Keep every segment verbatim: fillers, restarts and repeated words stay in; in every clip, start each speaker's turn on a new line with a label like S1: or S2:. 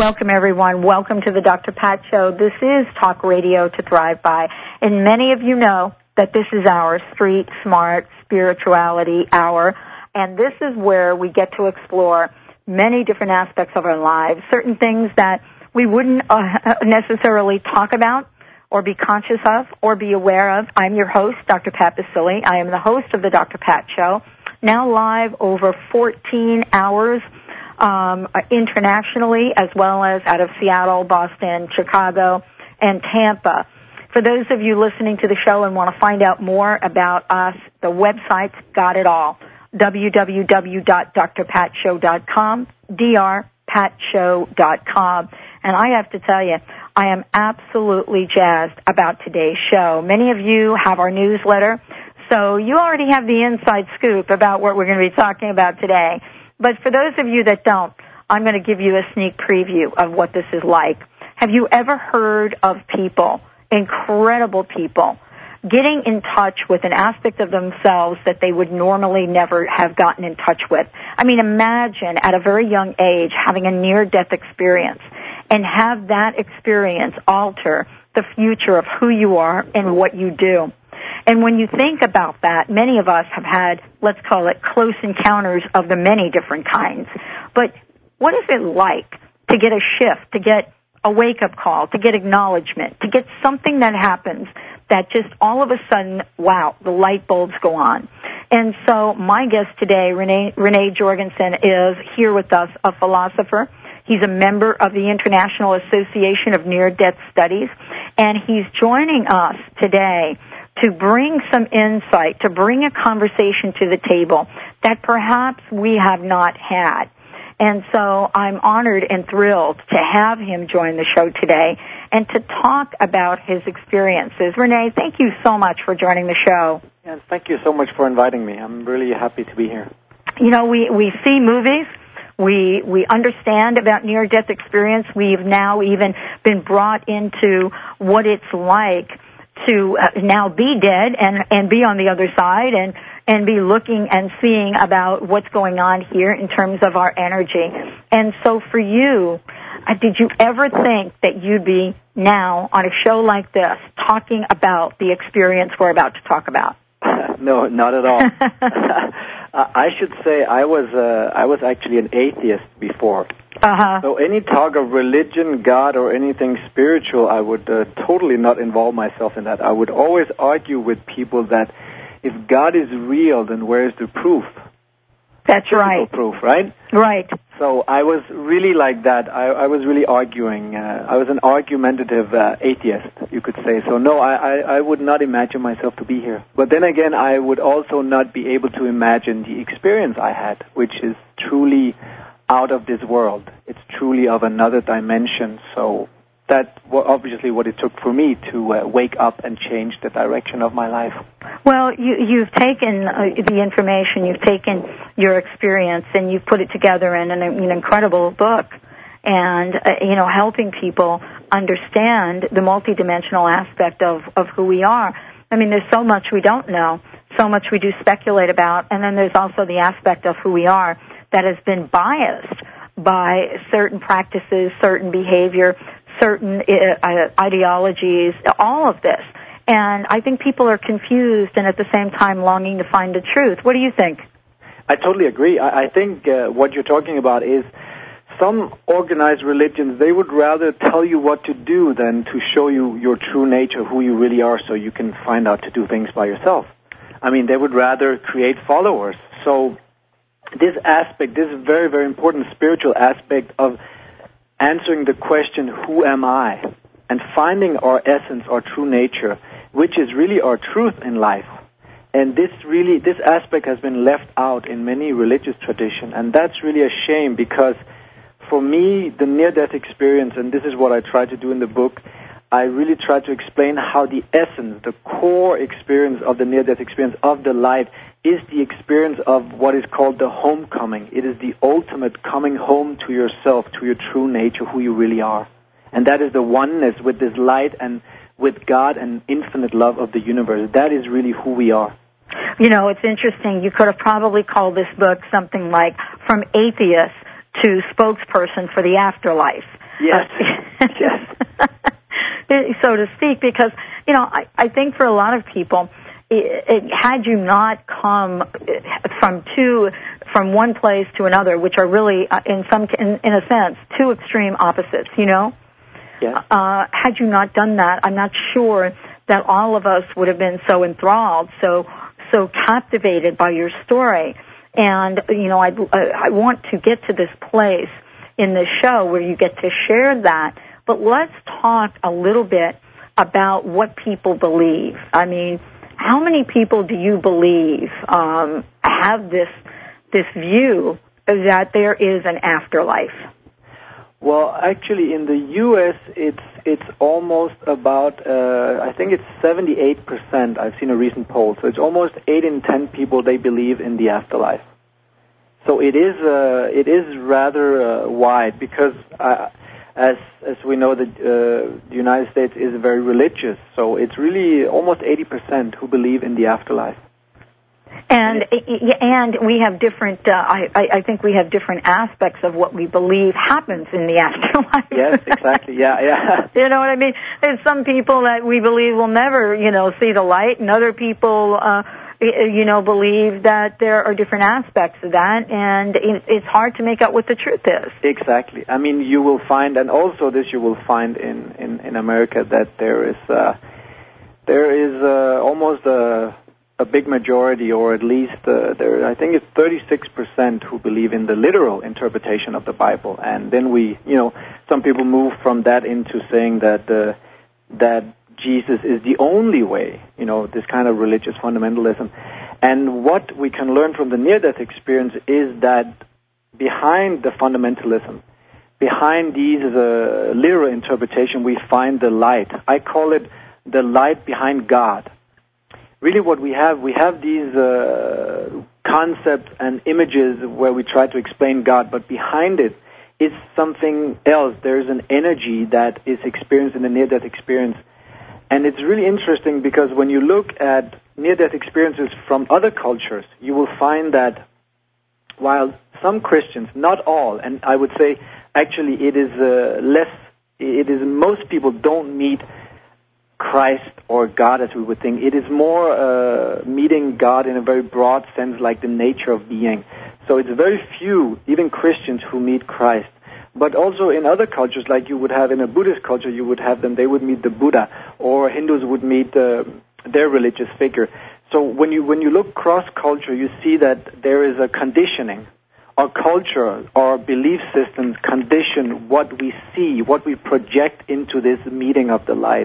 S1: Welcome, everyone. Welcome to the Doctor Pat Show. This is Talk Radio to Thrive By. And many of you know that this is our Street Smart Spirituality Hour. And this is where we get to explore many different aspects of our lives, certain things that we wouldn't uh, necessarily talk about or be conscious of or be aware of. I'm your host, Doctor Pat Baccili. I am the host of the Doctor Pat Show, now live over fourteen hours Um, internationally, as well as out of Seattle, Boston, Chicago, and Tampa. For those of you listening to the show and want to find out more about us, the website's got it all, w w w dot d r pat show dot com, d r pat show dot com. And I have to tell you, I am absolutely jazzed about today's show. Many of you have our newsletter, so you already have the inside scoop about what we're going to be talking about today. But for those of you that don't, I'm going to give you a sneak preview of what this is like. Have you ever heard of people, incredible people, getting in touch with an aspect of themselves that they would normally never have gotten in touch with? I mean, imagine at a very young age having a near-death experience and have that experience alter the future of who you are and what you do. And when you think about that, many of us have had, let's call it, close encounters of the many different kinds. But what is it like to get a shift, to get a wake-up call, to get acknowledgement, to get something that happens that just all of a sudden, wow, the light bulbs go on? And so my guest today, Renee, Renee Jorgensen, is here with us, a philosopher. He's a member of the International Association of Near-Death Studies, and he's joining us today to bring some insight, to bring a conversation to the table that perhaps we have not had. And so I'm honored and thrilled to have him join the show today and to talk about his experiences. Renee, thank you so much for joining the show.
S2: Yes, thank you so much for inviting me. I'm really happy to be here.
S1: You know, we, we see movies. We we understand about near-death experience. We've now even been brought into what it's like to uh, now be dead and, and be on the other side and, and be looking and seeing about what's going on here in terms of our energy. And so for you, uh, did you ever think that you'd be now on a show like this talking about the experience we're about to talk about?
S2: No, not at all. I should say I was uh, I was actually an atheist before.
S1: Uh-huh.
S2: So any talk of religion, God, or anything spiritual, I would uh, totally not involve myself in that. I would always argue with people that if God is real, then where is the proof?
S1: That's
S2: Physical
S1: right.
S2: proof, right?
S1: Right.
S2: So I was really like that. I, I was really arguing. Uh, I was an argumentative uh, atheist, you could say. So no, I, I, I would not imagine myself to be here. But then again, I would also not be able to imagine the experience I had, which is truly out of this world. It's truly of another dimension. So that's obviously what it took for me to uh, wake up and change the direction of my life.
S1: Well, you, you've taken uh, the information, you've taken your experience, and you've put it together in an, an incredible book. And, uh, you know, helping people understand the multidimensional aspect of, of who we are. I mean, there's so much we don't know, so much we do speculate about, and then there's also the aspect of who we are that has been biased by certain practices, certain behavior, certain uh, ideologies, all of this. And I think people are confused and at the same time longing to find the truth. What do you think?
S2: I totally agree. I, I think uh, what you're talking about is some organized religions, they would rather tell you what to do than to show you your true nature, who you really are, so you can find out to do things by yourself. I mean, they would rather create followers. So this aspect, this very, very important spiritual aspect of answering the question, who am I? And finding our essence, our true nature, which is really our truth in life. And this really, this aspect has been left out in many religious traditions, and that's really a shame because for me, the near-death experience, and this is what I try to do in the book, I really try to explain how the essence, the core experience of the near-death experience of the light is the experience of what is called the homecoming. It is the ultimate coming home to yourself, to your true nature, who you really are. And that is the oneness with this light and with God and infinite love of the universe. That is really who we are.
S1: You know, it's interesting. You could have probably called this book something like From Atheist to Spokesperson for the Afterlife.
S2: Yes,
S1: uh,
S2: yes.
S1: so to speak, because, you know, I, I think for a lot of people, it, it, had you not come from two, from one place to another, which are really, uh, in some, in, in a sense, two extreme opposites, you know?
S2: Yes.
S1: Uh, had you not done that, I'm not sure that all of us would have been so enthralled, so so captivated by your story. And, you know, I, I want to get to this place in the show where you get to share that. But let's talk a little bit about what people believe. I mean, how many people do you believe um, have this this view that there is an afterlife?
S2: Well, actually, in the U S, it's it's almost about, uh, I think it's seventy-eight percent. I've seen a recent poll. So it's almost eight in ten people, they believe in the afterlife. So it is uh, it is rather uh, wide because, uh, as as we know, the, uh, the United States is very religious. So it's really almost eighty percent who believe in the afterlife.
S1: And and we have different. Uh, I I think we have different aspects of what we believe happens in the afterlife.
S2: Yes, exactly. Yeah, yeah.
S1: You know what I mean? There's some people that we believe will never, you know, see the light, and other people, uh, you know, believe that there are different aspects of that, and it's hard to make out what the truth is.
S2: Exactly. I mean, you will find, and also this you will find in in, in America, that there is uh, there is uh, almost a a big majority, or at least uh, there, I think it's thirty-six percent who believe in the literal interpretation of the Bible. And then we, you know, some people move from that into saying that uh, that Jesus is the only way, you know, this kind of religious fundamentalism. And what we can learn from the near-death experience is that behind the fundamentalism, behind these uh, literal interpretation, we find the light. I call it the light behind God. Really what we have, we have these uh, concepts and images where we try to explain God, but behind it is something else. There's an energy that is experienced in the near-death experience. And it's really interesting because when you look at near-death experiences from other cultures, you will find that while some Christians, not all, and I would say actually it is uh, less, it is most people don't meet Christ or God as we would think. It is more uh, meeting God in a very broad sense, like the nature of being. So it's very few, even Christians, who meet Christ. But also in other cultures, like you would have in a Buddhist culture, you would have them, they would meet the Buddha, or Hindus would meet uh, their religious figure. So when you when you look cross-culture, you see that there is a conditioning. Our culture, our belief systems condition what we see, what we project into this meeting of the light.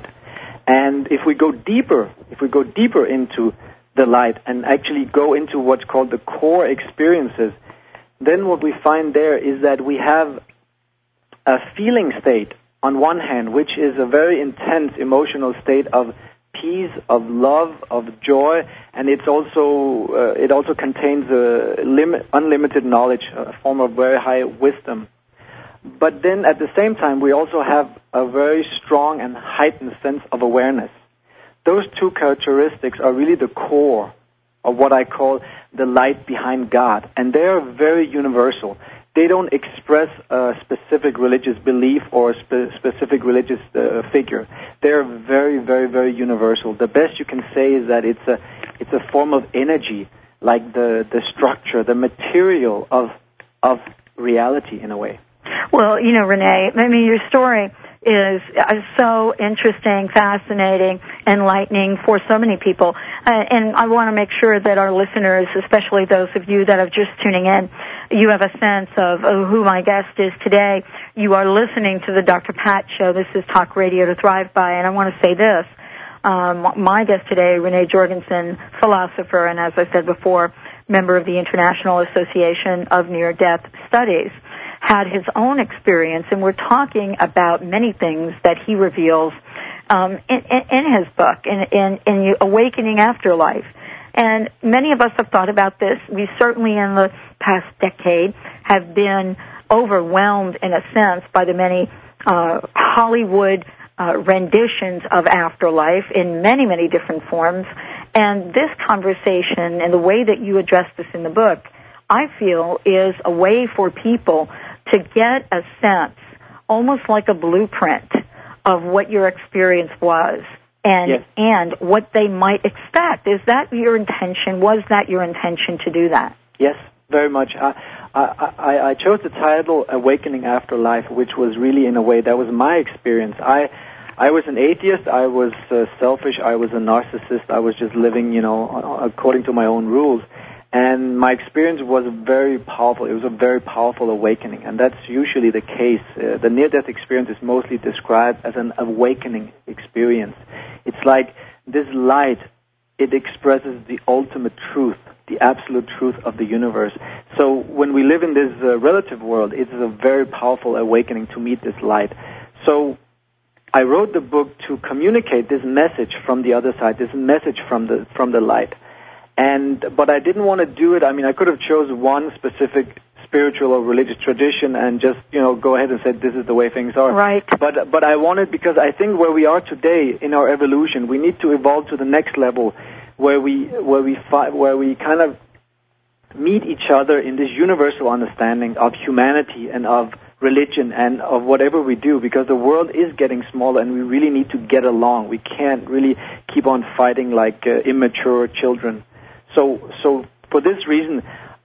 S2: And if we go deeper, if we go deeper into the light and actually go into what's called the core experiences, then what we find there is that we have a feeling state on one hand, which is a very intense emotional state of peace, of love, of joy, and it's also uh, it also contains a limit, unlimited knowledge, a form of very high wisdom. But then at the same time, we also have a very strong and heightened sense of awareness. Those two characteristics are really the core of what I call the light behind God, and they are very universal. They don't express a specific religious belief or a spe- specific religious uh, figure. They're very, very, very universal. The best you can say is that it's a it's a form of energy, like the, the structure, the material of of reality in a way.
S1: Well, you know, Rene, I mean, your story is so interesting, fascinating, enlightening for so many people. Uh, and I want to make sure that our listeners, especially those of you that are just tuning in, you have a sense of uh, who my guest is today. You are listening to the Doctor Pat Show. This is Talk Radio to Thrive By. And I want to say this. Um, my guest today, Rene Jorgensen, philosopher, and as I said before, member of the International Association of Near-Death Studies, had his own experience, and we're talking about many things that he reveals um, in, in, in his book, in, in, in Awakening Afterlife. And many of us have thought about this. We certainly in the past decade have been overwhelmed, in a sense, by the many uh, Hollywood uh, renditions of afterlife in many, many different forms. And this conversation and the way that you address this in the book, I feel, is a way for people to get a sense almost like a blueprint of what your experience was and
S2: yes.
S1: and what they might expect. Is that your intention? Was that your intention to do that?
S2: Yes, very much. I, I, I, I chose the title Awakening After Life, which was really, in a way, that was my experience. I I was an atheist. I was uh, selfish. I was a narcissist. I was just living, you know, according to my own rules. And my experience was very powerful. It was a very powerful awakening, and that's usually the case. Uh, the near-death experience is mostly described as an awakening experience. It's like this light, it expresses the ultimate truth, the absolute truth of the universe. So when we live in this uh, relative world, it's a very powerful awakening to meet this light. So I wrote the book to communicate this message from the other side, this message from the from the light. And but I didn't want to do it. I mean, I could have chose one specific spiritual or religious tradition and just, you know, go ahead and say this is the way things are.
S1: Right.
S2: But but I wanted, because I think where we are today in our evolution, we need to evolve to the next level, where we where we fi- where we kind of meet each other in this universal understanding of humanity and of religion and of whatever we do, because the world is getting smaller and we really need to get along. We can't really keep on fighting like uh, immature children. So, so for this reason,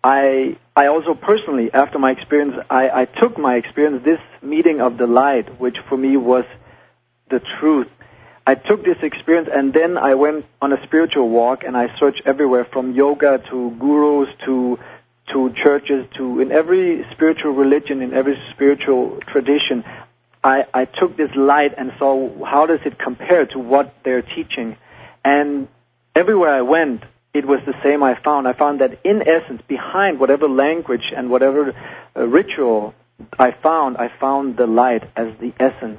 S2: I I also personally, after my experience, I, I took my experience, this meeting of the light, which for me was the truth. I took this experience and then I went on a spiritual walk and I searched everywhere, from yoga to gurus to to churches to in every spiritual religion, in every spiritual tradition. I, I took this light and saw how does it compare to what they're teaching. And everywhere I went, it was the same I found. I found that in essence, behind whatever language and whatever uh, ritual I found, I found the light as the essence.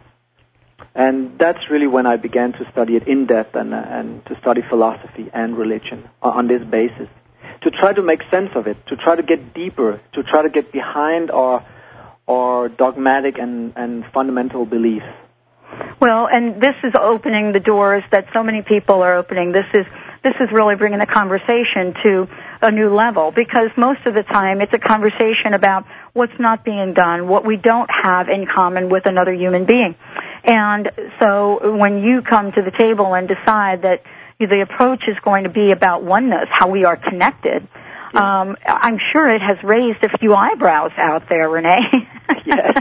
S2: And that's really when I began to study it in depth and, uh, and to study philosophy and religion on this basis, to try to make sense of it, to try to get deeper, to try to get behind our, our dogmatic and, and fundamental beliefs.
S1: Well, and this is opening the doors that so many people are opening. This is this is really bringing the conversation to a new level, because most of the time it's a conversation about what's not being done, what we don't have in common with another human being. And so when you come to the table and decide that the approach is going to be about oneness, how we are connected, yeah. um, I'm sure it has raised a few eyebrows out there, Renee.
S2: Yes.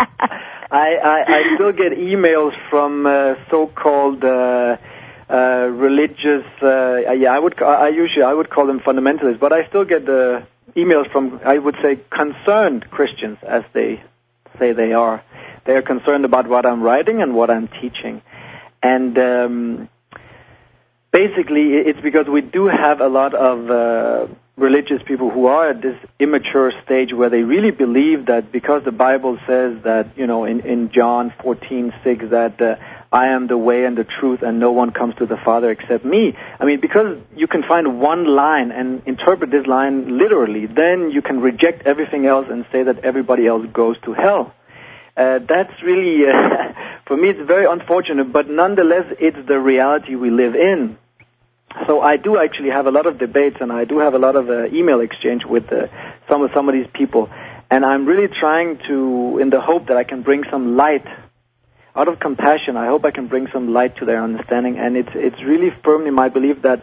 S2: I, I, I still get emails from uh, so-called uh, uh, religious. Uh, yeah, I would. I usually I would call them fundamentalists, but I still get the emails from, I would say, concerned Christians, as they say they are. They are concerned about what I'm writing and what I'm teaching, and um, basically it's because we do have a lot of uh, religious people who are at this immature stage where they really believe that because the Bible says that, you know, in, in John fourteen six, that uh, I am the way and the truth and no one comes to the Father except me. I mean, because you can find one line and interpret this line literally, then you can reject everything else and say that everybody else goes to hell. Uh, that's really, uh, for me, it's very unfortunate, but nonetheless, it's the reality we live in. So I do actually have a lot of debates, and I do have a lot of uh, email exchange with uh, some of some of these people, and I'm really trying to, in the hope that I can bring some light, out of compassion. I hope I can bring some light to their understanding, and it's it's really firmly my belief that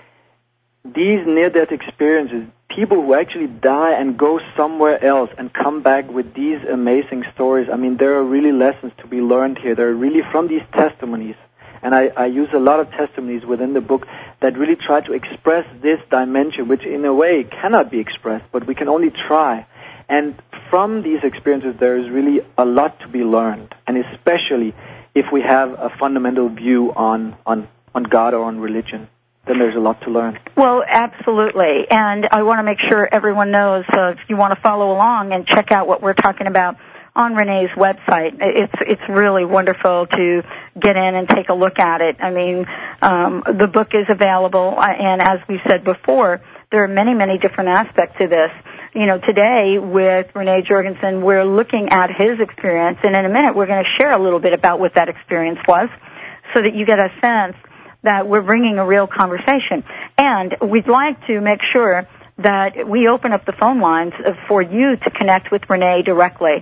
S2: these near-death experiences, people who actually die and go somewhere else and come back with these amazing stories. I mean, there are really lessons to be learned here. There are really from these testimonies. And I, I use a lot of testimonies within the book that really try to express this dimension, which in a way cannot be expressed, but we can only try. And from these experiences, there is really a lot to be learned, and especially if we have a fundamental view on, on, on God or on religion, then there's a lot to learn.
S1: Well, absolutely. And I want to make sure everyone knows, uh, if you want to follow along and check out what we're talking about on Renee's website. It's it's really wonderful to get in and take a look at it. I mean, um, the book is available, and as we said before, there are many, many different aspects to this. You know, today with Renee Jorgensen, we're looking at his experience, and in a minute we're going to share a little bit about what that experience was so that you get a sense that we're bringing a real conversation. And we'd like to make sure that we open up the phone lines for you to connect with Renee directly.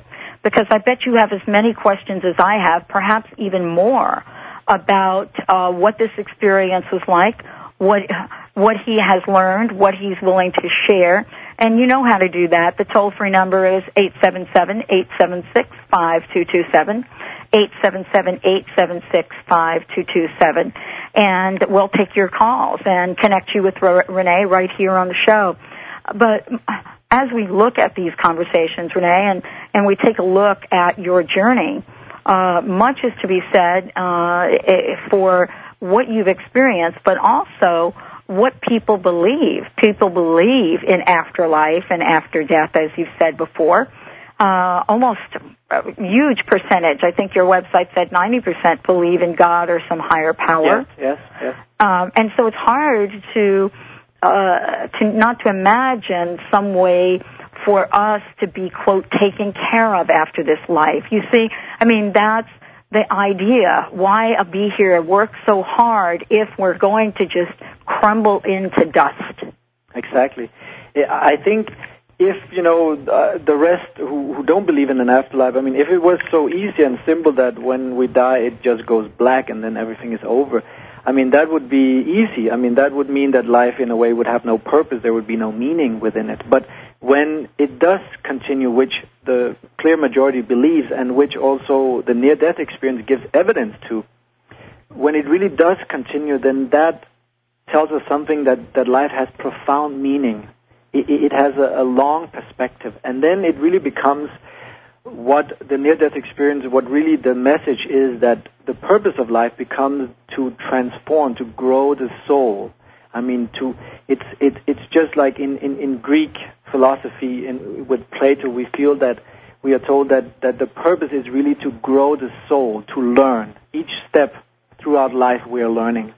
S1: because I bet you have as many questions as I have, perhaps even more, about uh, what this experience was like, what what he has learned, what he's willing to share. And you know how to do that. The toll-free number is eight seven seven, eight seven six, five two two seven, eight seven seven, eight seven six, five two two seven. And we'll take your calls and connect you with Renee right here on the show. But as we look at these conversations, Renee, and, and we take a look at your journey, uh, much is to be said uh, for what you've experienced, but also what people believe. People believe in afterlife and after death, as you've said before. Uh, almost a huge percentage. I think your website said ninety percent believe in God or some higher power.
S2: Yes, yes, yes.
S1: Um, and so it's hard to, uh, to not to imagine some way for us to be, quote, taken care of after this life. You see, I mean, that's the idea. Why be here, work so hard if we're going to just crumble into dust?
S2: Exactly. I think if, you know, uh, the rest who, who don't believe in an afterlife, I mean, if it was so easy and simple that when we die it just goes black and then everything is over, I mean, that would be easy. I mean, that would mean that life in a way would have no purpose. There would be no meaning within it. But when it does continue, which the clear majority believes and which also the near-death experience gives evidence to, when it really does continue, then that tells us something that, that life has profound meaning. It, it has a, a long perspective. And then it really becomes what the near-death experience, what really the message is, that the purpose of life becomes to transform, to grow the soul. I mean, to it's it, it's just like in, in, in Greek philosophy, in, with Plato, we feel that we are told that, that the purpose is really to grow the soul, to learn. Each step throughout life we are learning.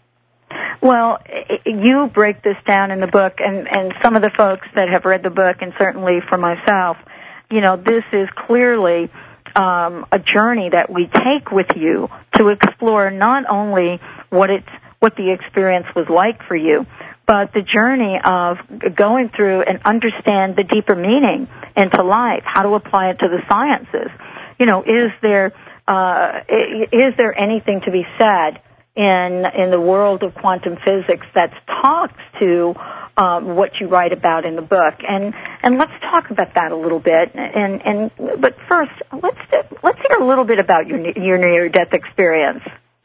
S1: Well, you break this down in the book, and, and some of the folks that have read the book, and certainly for myself, you know, this is clearly um, a journey that we take with you to explore not only what it's what the experience was like for you, but the journey of going through and understand the deeper meaning into life, how to apply it to the sciences. You know, is there uh, is there anything to be said in in the world of quantum physics that talks to um, what you write about in the book? And and let's talk about that a little bit. And and but first, let's let's hear a little bit about your your near-death experience.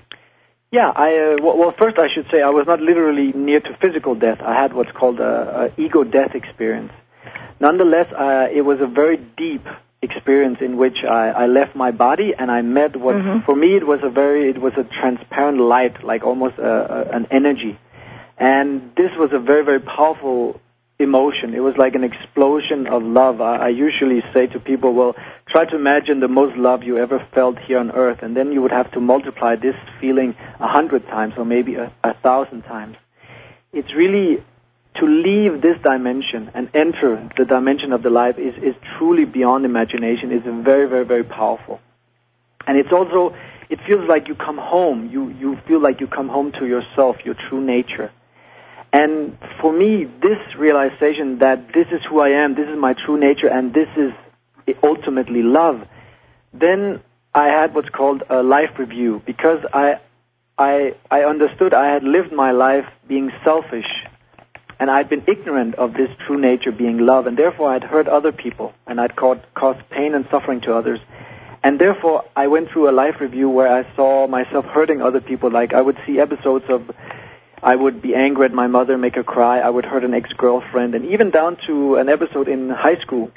S2: Yeah, I, uh, well, first I should say I was not literally near to physical death. I had what's called a, a ego death experience. Nonetheless, uh, it was a very deep experience in which I, I left my body and I met what, mm-hmm. for me, it was a very, it was a transparent light, like almost a, a, an energy. And this was a very, very powerful emotion. It was like an explosion of love. I, I usually say to people, well, try to imagine the most love you ever felt here on earth, and then you would have to multiply this feeling a hundred times or maybe a, a thousand times. It's really to leave this dimension and enter the dimension of the life is, is truly beyond imagination. It's very, very, very powerful. And it's also, it feels like you come home. You, you feel like you come home to yourself, your true nature. And for me, this realization that this is who I am, this is my true nature, and this is ultimately love, then I had what's called a life review, because I, I, I understood I had lived my life being selfish, and I'd been ignorant of this true nature being love, and therefore I'd hurt other people, and I'd caused, caused pain and suffering to others. And therefore I went through a life review where I saw myself hurting other people. Like I would see episodes of, I would be angry at my mother, make her cry, I would hurt an ex-girlfriend, and even down to an episode in high school,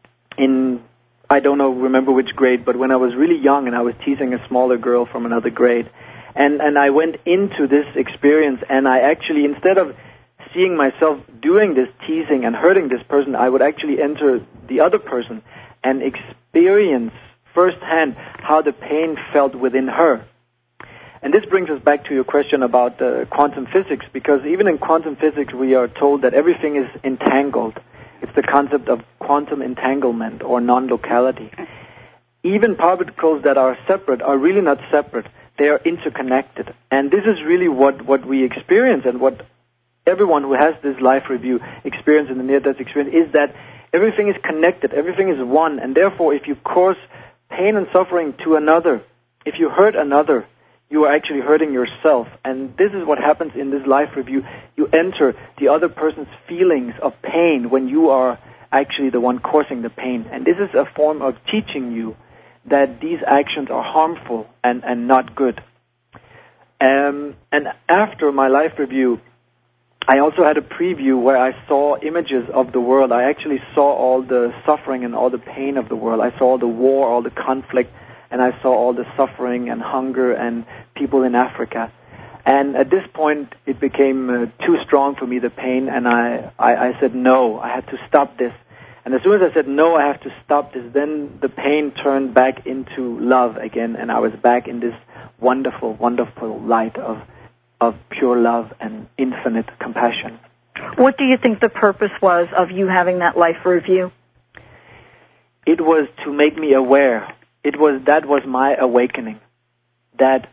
S2: in, I don't know, remember which grade, but when I was really young and I was teasing a smaller girl from another grade. And, and I went into this experience, and I actually, instead of seeing myself doing this teasing and hurting this person, I would actually enter the other person and experience firsthand how the pain felt within her. And this brings us back to your question about uh, quantum physics, because even in quantum physics we are told that everything is entangled. It's the concept of quantum entanglement or non-locality. Even particles that are separate are really not separate. They are interconnected. And this is really what, what we experience, and what everyone who has this life review experience in the near-death experience is that everything is connected, everything is one, and therefore if you course pain and suffering to another. If you hurt another, you are actually hurting yourself. And this is what happens in this life review. You enter the other person's feelings of pain when you are actually the one causing the pain. And this is a form of teaching you that these actions are harmful and, and not good. Um, and after my life review, I also had a preview where I saw images of the world. I actually saw all the suffering and all the pain of the world. I saw the war, all the conflict, and I saw all the suffering and hunger and people in Africa. And at this point, it became uh, too strong for me, the pain, and I, I, I said no, I had to stop this. And as soon as I said no, I have to stop this, then the pain turned back into love again, and I was back in this wonderful, wonderful light of of pure love and infinite compassion.
S1: What do you think the purpose was of you having that life review?
S2: It was to make me aware. It was that was my awakening. That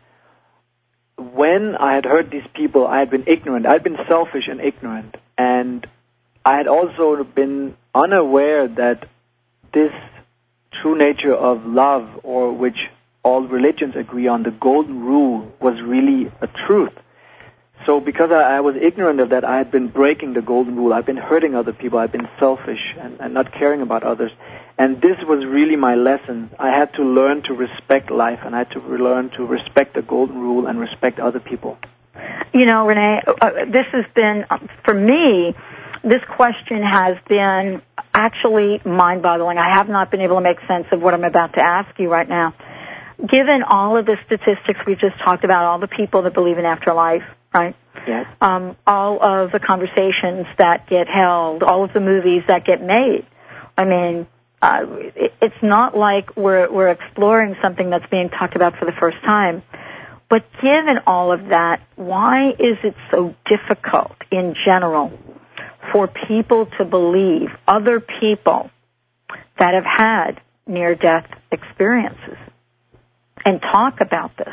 S2: when I had heard these people, I had been ignorant. I had been selfish and ignorant. And I had also been unaware that this true nature of love, or which all religions agree on, the golden rule, was really a truth. So because I, I was ignorant of that, I had been breaking the golden rule. I've been hurting other people. I've been selfish and, and not caring about others. And this was really my lesson. I had to learn to respect life, and I had to learn to respect the golden rule and respect other people.
S1: You know, Renee, uh, this has been, for me, this question has been actually mind-boggling. I have not been able to make sense of what I'm about to ask you right now. Given all of the statistics we just talked about, all the people that believe in afterlife, right?
S2: Yes.
S1: Um, all of the conversations that get held, all of the movies that get made. I mean, uh, it, it's not like we're we're exploring something that's being talked about for the first time. But given all of that, why is it so difficult in general for people to believe other people that have had near-death experiences and talk about this?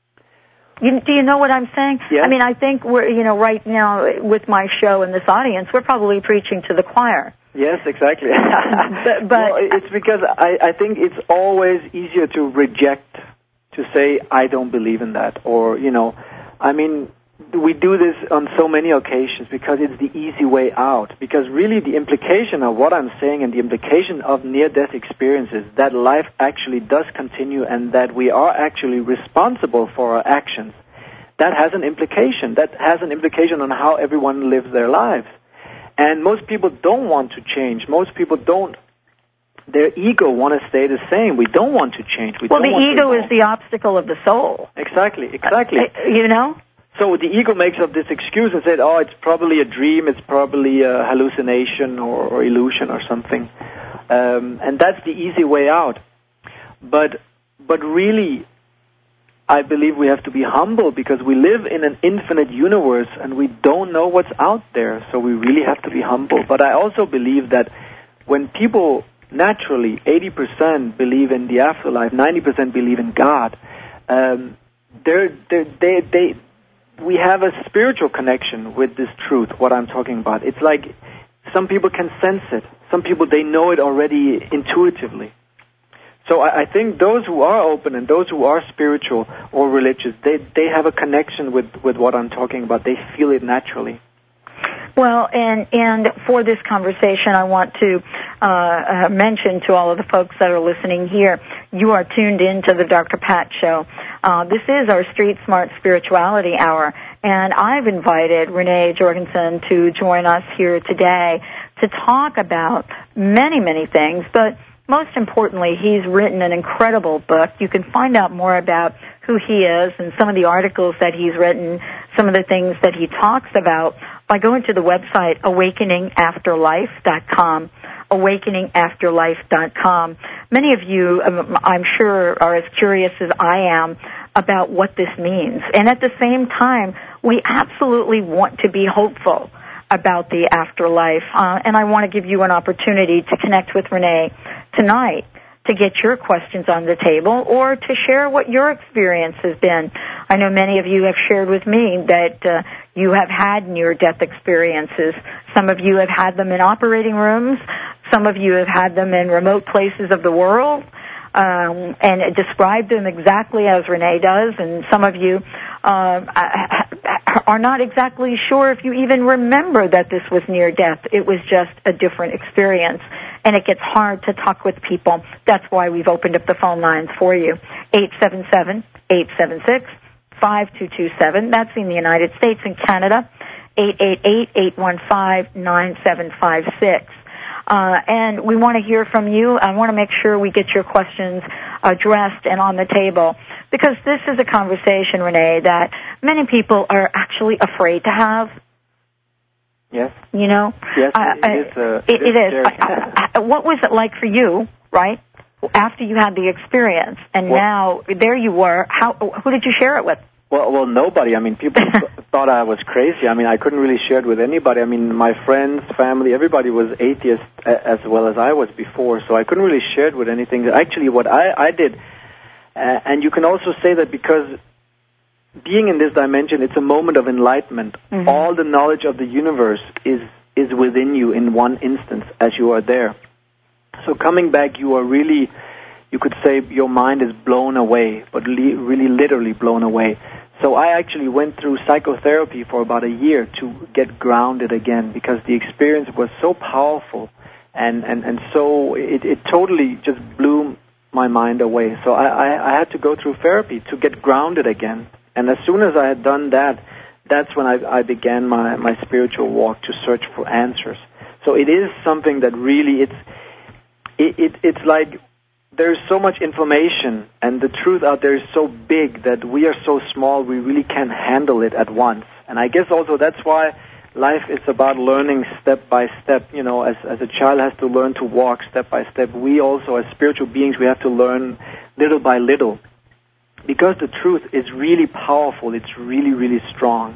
S1: You, do you know what I'm saying?
S2: Yeah.
S1: I mean, I think we're, you know, right now with my show and this audience, we're probably preaching to the choir.
S2: Yes, exactly.
S1: but, but
S2: well, it's because I, I think it's always easier to reject, to say, I don't believe in that. Or, you know, I mean, we do this on so many occasions because it's the easy way out. Because really the implication of what I'm saying and the implication of near-death experiences, that life actually does continue and that we are actually responsible for our actions, that has an implication. That has an implication on how everyone lives their lives. And most people don't want to change. Most people don't. Their ego want to stay the same. We don't want to change. We
S1: well,
S2: don't
S1: the
S2: want
S1: ego
S2: to
S1: is the obstacle of the soul.
S2: Exactly, exactly.
S1: Uh, you know?
S2: So the ego makes up this excuse and said, oh, it's probably a dream, it's probably a hallucination or, or illusion or something. Um, and that's the easy way out. But but really, I believe we have to be humble because we live in an infinite universe and we don't know what's out there. So we really have to be humble. But I also believe that when people naturally, eighty percent believe in the afterlife, ninety percent believe in God, um, they're, they're, they they we have a spiritual connection with this truth, what I'm talking about. It's like some people can sense it. Some people, they know it already intuitively. So I, I think those who are open and those who are spiritual or religious, they, they have a connection with, with what I'm talking about. They feel it naturally.
S1: Well, and and for this conversation, I want to uh, uh, mention to all of the folks that are listening here, you are tuned in to the Doctor Pat Show. Uh, this is our Street Smart Spirituality Hour, and I've invited Renee Jorgensen to join us here today to talk about many, many things, but most importantly, he's written an incredible book. You can find out more about who he is and some of the articles that he's written, some of the things that he talks about by going to the website awakening after life dot com, awakening after life dot com. Many of you, I'm sure, are as curious as I am about what this means. And at the same time, we absolutely want to be hopeful about the afterlife. Uh, and I want to give you an opportunity to connect with Renee tonight to get your questions on the table or to share what your experience has been. I know many of you have shared with me that uh, you have had near-death experiences. Some of you have had them in operating rooms. Some of you have had them in remote places of the world. um, and describe them exactly as Renee does, and some of you uh, are not exactly sure if you even remember that this was near death. It was just a different experience, and it gets hard to talk with people. That's why we've opened up the phone lines for you. eight seven seven, eight seven six, five two two seven. That's in the United States and Canada. eight eight eight, eight one five, nine seven five six. Uh, and we want to hear from you. I want to make sure we get your questions addressed and on the table, because this is a conversation, Renee, that many people are actually afraid to have.
S2: Yes.
S1: You know?
S2: Yes,
S1: uh,
S2: it is. Uh,
S1: it, it is.
S2: is.
S1: I, I, what was it like for you, right, after you had the experience, and well, now there you were? How? Who did you share it with?
S2: Well, well, nobody. I mean, people th- thought I was crazy. I mean, I couldn't really share it with anybody. I mean, my friends, family, everybody was atheist a- as well as I was before, so I couldn't really share it with anything. Actually, what I, I did, uh, and you can also say that because being in this dimension, it's a moment of enlightenment. Mm-hmm. All the knowledge of the universe is is within you in one instance as you are there. So coming back, you are really, you could say your mind is blown away, but li- really literally blown away. So I actually went through psychotherapy for about a year to get grounded again, because the experience was so powerful, and, and, and so it, it totally just blew my mind away. So I, I, I had to go through therapy to get grounded again. And as soon as I had done that, that's when I, I began my, my spiritual walk to search for answers. So it is something that really, it's, it, it it's like, there's so much information, and the truth out there is so big that we are so small, we really can't handle it at once. And I guess also that's why life is about learning step by step. You know, as, as a child has to learn to walk step by step, we also, as spiritual beings, we have to learn little by little. Because the truth is really powerful, it's really, really strong.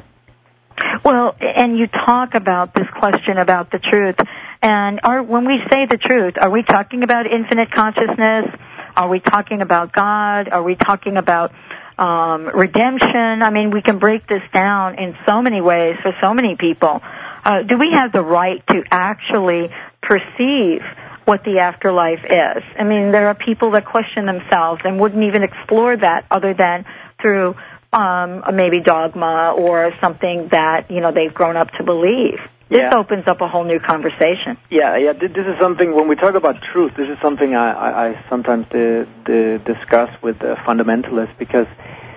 S1: Well, and you talk about this question about the truth. And are, when we say the truth, are we talking about infinite consciousness? Are we talking about God? Are we talking about um, redemption? I mean, we can break this down in so many ways for so many people. Uh, do we have the right to actually perceive what the afterlife is? I mean, there are people that question themselves and wouldn't even explore that other than through um, maybe dogma or something that, you know, they've grown up to believe. This yeah. opens up a whole new conversation.
S2: Yeah, yeah. This is something, when we talk about truth, this is something I, I, I sometimes de, de discuss with uh, fundamentalists, because,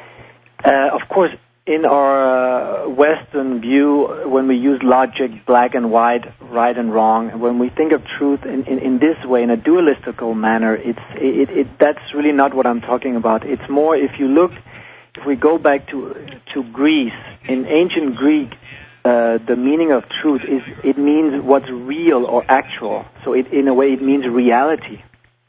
S2: uh, of course, in our uh, Western view, when we use logic, black and white, right and wrong, when we think of truth in, in, in this way, in a dualistical manner, it's it, it that's really not what I'm talking about. It's more, if you look, if we go back to to Greece, in ancient Greek, Uh, the meaning of truth is, it means what's real or actual. So it, in a way, it means reality.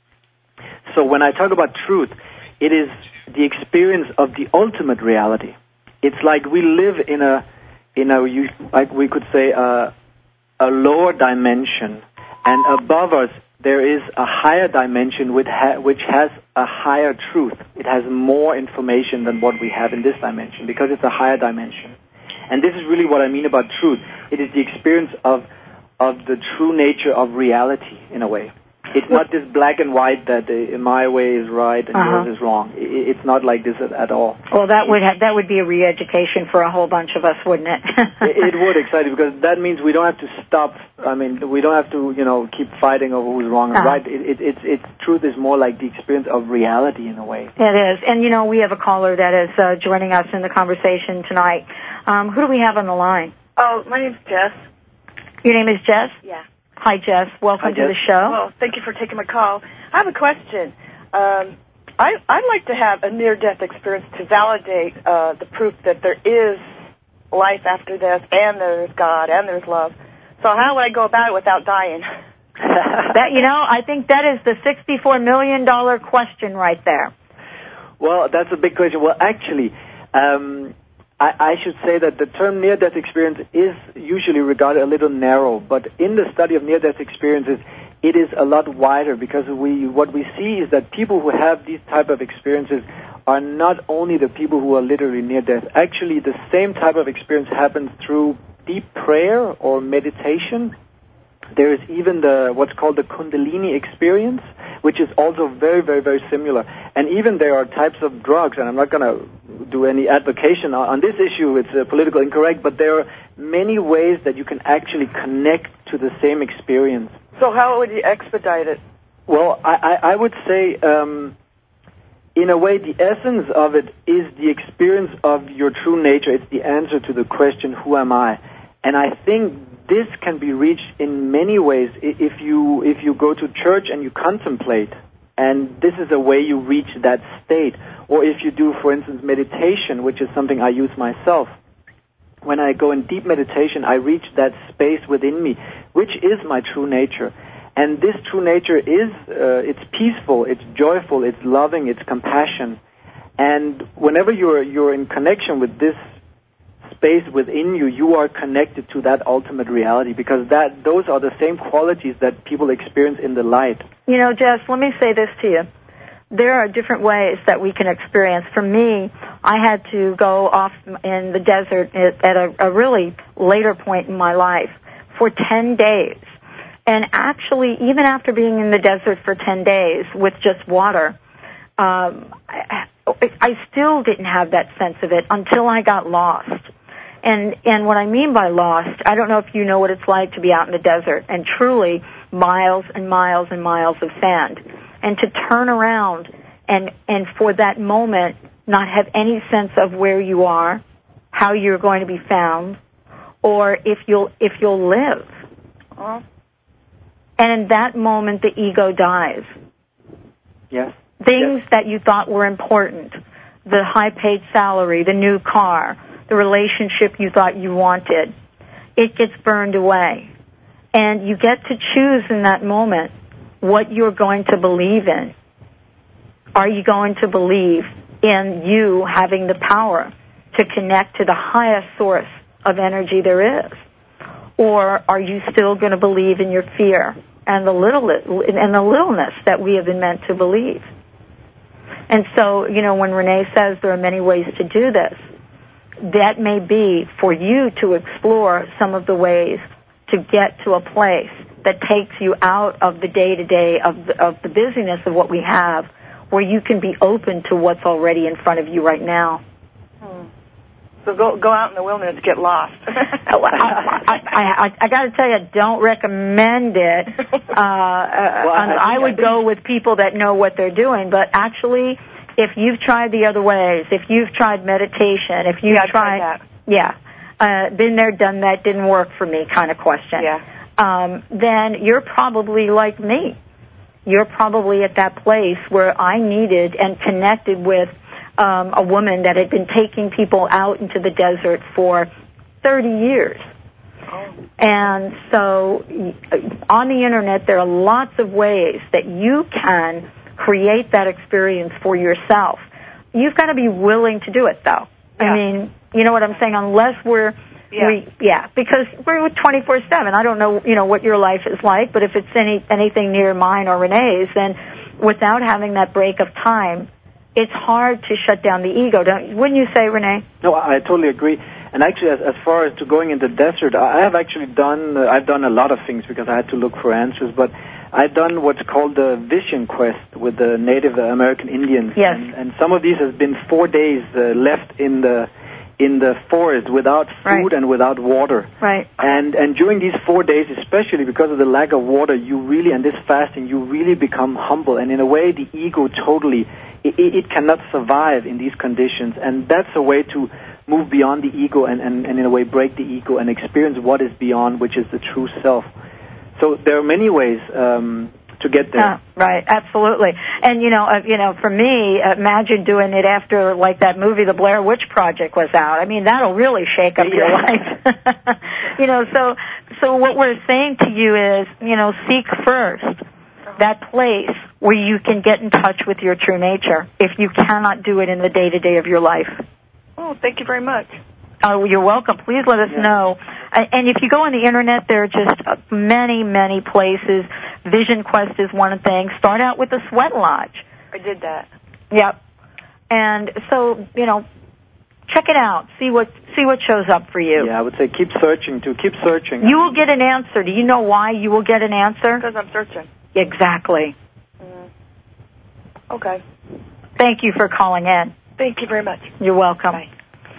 S2: So when I talk about truth, it is the experience of the ultimate reality. It's like we live in a, in a, like we could say, a, a lower dimension, and above us there is a higher dimension which, ha- which has a higher truth. It has more information than what we have in this dimension, because it's a higher dimension. And this is really what I mean about truth. It is the experience of of the true nature of reality, in a way. It's not this black and white that uh, my way is right and uh-huh. yours is wrong. It, it's not like this at, at all.
S1: Well, that would have, that would be a re-education for a whole bunch of us, wouldn't it?
S2: it, it would, exactly, because that means we don't have to stop. I mean, we don't have to, you know, keep fighting over who's wrong and uh-huh. right. It, it, it's, it's truth is more like the experience of reality, in a way.
S1: It is. And, you know, we have a caller that is uh, joining us in the conversation tonight. Um, who do we have on the line?
S3: Oh, my name's Jess.
S1: Your name is Jess?
S3: Yeah.
S1: Hi, Jess. Welcome
S2: Hi, Jess.
S1: to the show.
S3: Well, thank you for taking my call. I have a question. Um, I, I'd like to have a near-death experience to validate uh, the proof that there is life after death, and there's God, and there's love. So how would I go about it without dying?
S1: That, you know, I think that is the sixty-four million dollars question right there.
S2: Well, that's a big question. Well, actually, um, I, I should say that the term near-death experience is usually regarded a little narrow, but in the study of near-death experiences, it is a lot wider, because we what we see is that people who have these type of experiences are not only the people who are literally near death. Actually, the same type of experience happens through deep prayer or meditation. There is even the what's called the Kundalini experience, which is also very, very, very similar. And even there are types of drugs, and I'm not going to do any advocacy on this issue, it's uh, politically incorrect, but there are many ways that you can actually connect to the same experience.
S3: So how would you expedite it?
S2: Well, I, I, I would say, um, in a way, the essence of it is the experience of your true nature. It's the answer to the question, who am I? And I think this can be reached in many ways. If you, if you go to church and you contemplate, and this is a way you reach that state. Or if you do, for instance, meditation, which is something I use myself. When I go in deep meditation, I reach that space within me, which is my true nature. And this true nature is, uh, it's peaceful, it's joyful, it's loving, it's compassion. And whenever you're, you're in connection with this space within you, you are connected to that ultimate reality, because that, those are the same qualities that people experience in the light.
S1: You know, Jess, let me say this to you. There are different ways that we can experience. For me, I had to go off in the desert at a, a really later point in my life for ten days. And actually, even after being in the desert for ten days with just water, um, I, I still didn't have that sense of it until I got lost. And and what I mean by lost, I don't know if you know what it's like to be out in the desert and truly miles and miles and miles of sand. And to turn around and, and for that moment not have any sense of where you are, how you're going to be found, or if you'll, if you'll live.
S3: Uh-huh.
S1: And in that moment, the ego dies.
S2: Yes.
S1: Things
S2: yes.
S1: that you thought were important, the high-paid salary, the new car, the relationship you thought you wanted, it gets burned away. And you get to choose in that moment what you're going to believe in. Are you going to believe in you having the power to connect to the highest source of energy there is? Or are you still going to believe in your fear and the little and the littleness that we have been meant to believe? And so, you know, when Renee says there are many ways to do this, that may be for you to explore some of the ways to get to a place that takes you out of the day-to-day of the, of the busyness of what we have, where you can be open to what's already in front of you right now.
S3: Hmm. So go go out in the wilderness to get lost.
S1: I, I, I, I got to tell you, I don't recommend it. Uh, well, I, I, I would I go with people that know what they're doing, but actually, if you've tried the other ways, if you've tried meditation, if you've
S3: yeah,
S1: tried,
S3: tried that.
S1: yeah, uh, been there, done that, didn't work for me kind of question.
S3: Yeah.
S1: Um, then you're probably like me. You're probably at that place where I needed and connected with um, a woman that had been taking people out into the desert for thirty years.
S3: Oh.
S1: And so on the Internet, there are lots of ways that you can create that experience for yourself. You've got to be willing to do it, though.
S3: Yeah.
S1: I mean, you know what I'm saying? Unless we're
S3: Yeah.
S1: We, yeah, because we're twenty-four seven. I don't know, you know, what your life is like, but if it's any anything near mine or Renee's, then without having that break of time, it's hard to shut down the ego. Don't? Wouldn't you say, Renee?
S2: No, I, I totally agree. And actually, as, as far as to going in the desert, I have actually done. Uh, I've done a lot of things because I had to look for answers. But I've done what's called the Vision Quest with the Native American Indians.
S1: Yes.
S2: And, and some of these has been four days uh, left in the. in the forest without food
S1: right.
S2: and without water.
S1: Right.
S2: And and during these four days, especially because of the lack of water, you really, and this fasting, you really become humble. And in a way, the ego totally, it, it cannot survive in these conditions. And that's a way to move beyond the ego and, and, and in a way break the ego and experience what is beyond, which is the true self. So there are many ways um, to get there.
S1: Uh, right, absolutely. And, you know, uh, you know, for me, imagine doing it after, like, that movie, The Blair Witch Project, was out. I mean, that'll really shake up
S2: yeah.
S1: your life. You know, so so what we're saying to you is, you know, seek first that place where you can get in touch with your true nature if you cannot do it in the day-to-day of your life.
S3: Oh, thank you very much.
S1: Oh, you're welcome. Please let us
S2: yeah.
S1: know. And if you go on the Internet, there are just many, many places. Vision Quest is one thing. Start out with the Sweat Lodge.
S3: I did that.
S1: Yep. And so, you know, check it out. See what see what shows up for you.
S2: Yeah, I would say keep searching, too. Keep searching.
S1: You will get an answer. Do you know why you will get an answer?
S3: Because I'm searching.
S1: Exactly.
S3: Mm. Okay.
S1: Thank you for calling in.
S3: Thank you very much.
S1: You're welcome.
S3: Bye.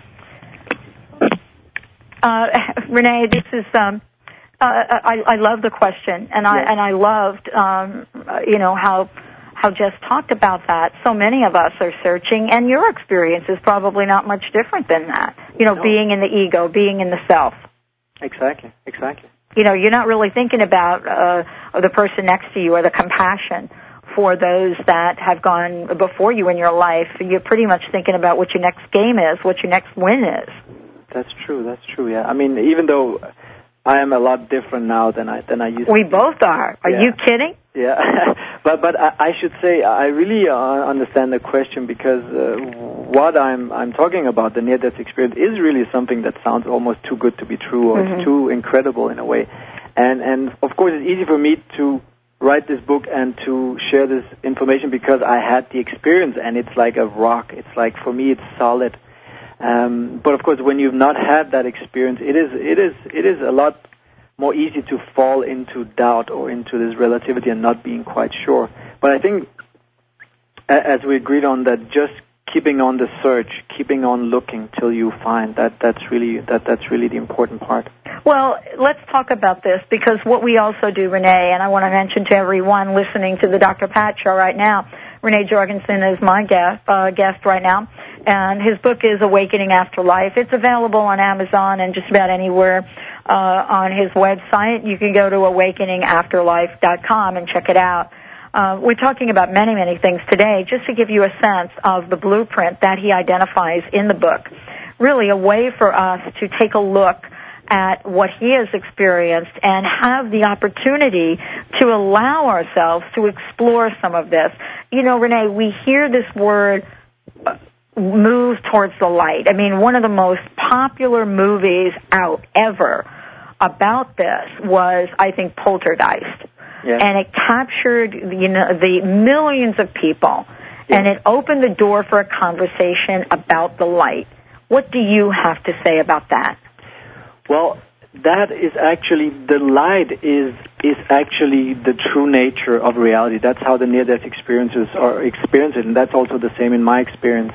S1: Uh, Renee, this is, um, uh, I, I love the question, and I,
S2: yes.
S1: and I loved, um, you know, how, how Jess talked about that. So many of us are searching, and your experience is probably not much different than that. You know,
S2: no.
S1: being in the ego, being in the self.
S2: Exactly, exactly.
S1: You know, you're not really thinking about, uh, the person next to you or the compassion for those that have gone before you in your life. You're pretty much thinking about what your next game is, what your next win is.
S2: That's true. That's true. Yeah. I mean, even though I am a lot different now than I than I used
S1: we
S2: to.
S1: We both are. Are
S2: yeah.
S1: you kidding?
S2: Yeah. but but I, I should say I really uh, understand the question, because uh, what I'm I'm talking about, the near-death experience, is really something that sounds almost too good to be true, or mm-hmm. it's too incredible in a way. And and of course it's easy for me to write this book and to share this information because I had the experience, and it's like a rock. It's like, for me, it's solid. Um, but of course, when you've not had that experience, it is it is it is a lot more easy to fall into doubt or into this relativity and not being quite sure. But I think, as we agreed on, that just keeping on the search, keeping on looking till you find that that's really that that's really the important part.
S1: Well, let's talk about this, because what we also do, Renee, and I want to mention to everyone listening to the Doctor Pat Show right now, Renee Jorgensen is my guest uh, guest right now. And his book is Awakening After Life. It's available on Amazon and just about anywhere uh, on his website. You can go to awakening after life dot com and check it out. Uh, we're talking about many, many things today, just to give you a sense of the blueprint that he identifies in the book. Really a way for us to take a look at what he has experienced and have the opportunity to allow ourselves to explore some of this. You know, Renee, we hear this word, uh, move towards the light. I mean, one of the most popular movies out ever about this was, I think, Poltergeist.
S2: Yeah.
S1: And it captured, you know, the millions of people,
S2: yeah.
S1: and it opened the door for a conversation about the light. What do you have to say about that?
S2: Well, that is actually, the light is is actually the true nature of reality. That's how the near-death experiences are experienced, and that's also the same in my experience.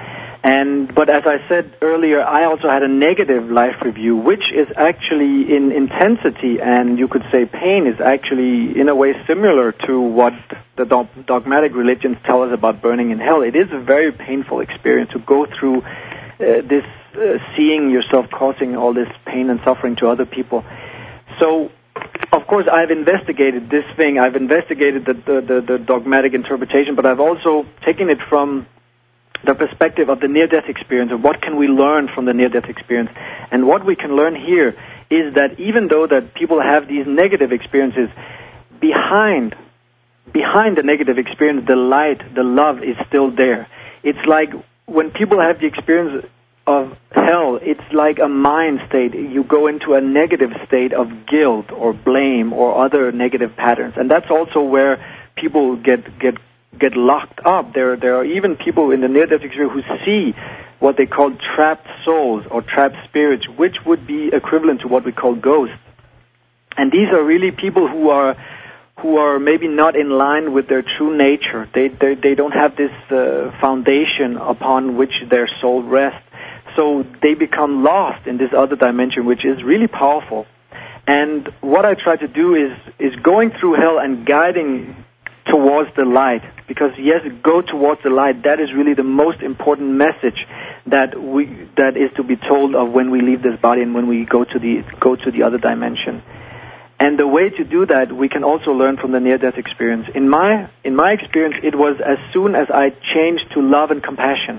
S2: And but as I said earlier, I also had a negative life review, which is actually in intensity, and you could say pain, is actually in a way similar to what the dogmatic religions tell us about burning in hell. It is a very painful experience to go through uh, this, uh, seeing yourself causing all this pain and suffering to other people. So, of course, I've investigated this thing. I've investigated the, the, the, the dogmatic interpretation, but I've also taken it from the perspective of the near-death experience, and what can we learn from the near-death experience. And what we can learn here is that even though that people have these negative experiences, behind behind the negative experience, the light, the love is still there. It's like when people have the experience of hell, it's like a mind state. You go into a negative state of guilt or blame or other negative patterns. And that's also where people get get get locked up. There there are even people in the near-death experience who see what they call trapped souls or trapped spirits, which would be equivalent to what we call ghosts. And these are really people who are who are maybe not in line with their true nature. They they, they don't have this uh, foundation upon which their soul rests. So they become lost in this other dimension, which is really powerful. And what I try to do is is going through hell and guiding towards the light, because yes, go towards the light. That is really the most important message that we that is to be told of when we leave this body and when we go to the go to the other dimension. And the way to do that, we can also learn from the near-death experience. In my in my experience, it was as soon as I changed to love and compassion,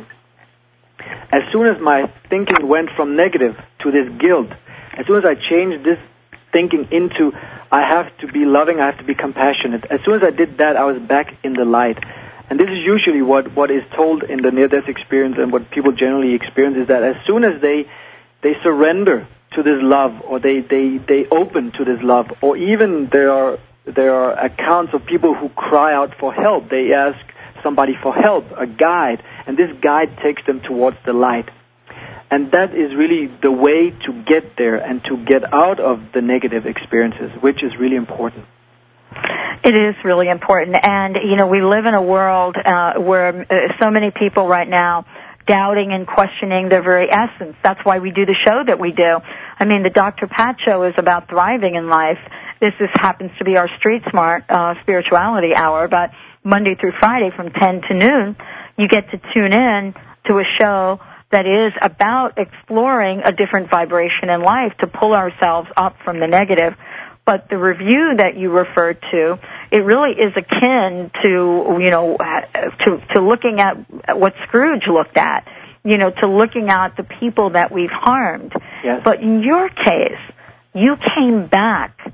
S2: as soon as my thinking went from negative to this guilt, as soon as I changed this thinking into I have to be loving, I have to be compassionate. As soon as I did that, I was back in the light. And this is usually what, what is told in the near-death experience, and what people generally experience is that as soon as they they surrender to this love, or they, they, they open to this love, or even there are there are accounts of people who cry out for help. They ask somebody for help, a guide, and this guide takes them towards the light. And that is really the way to get there and to get out of the negative experiences, which is really important.
S1: It is really important. And, you know, we live in a world uh, where uh, so many people right now doubting and questioning their very essence. That's why we do the show that we do. I mean, the Doctor Pat Show is about thriving in life. This is, happens to be our Street Smart uh, Spirituality Hour, but Monday through Friday from ten to noon, you get to tune in to a show that is about exploring a different vibration in life to pull ourselves up from the negative. But the review that you referred to, it really is akin to, you know, to, to looking at what Scrooge looked at, you know, to looking at the people that we've harmed.
S2: Yes.
S1: But in your case, you came back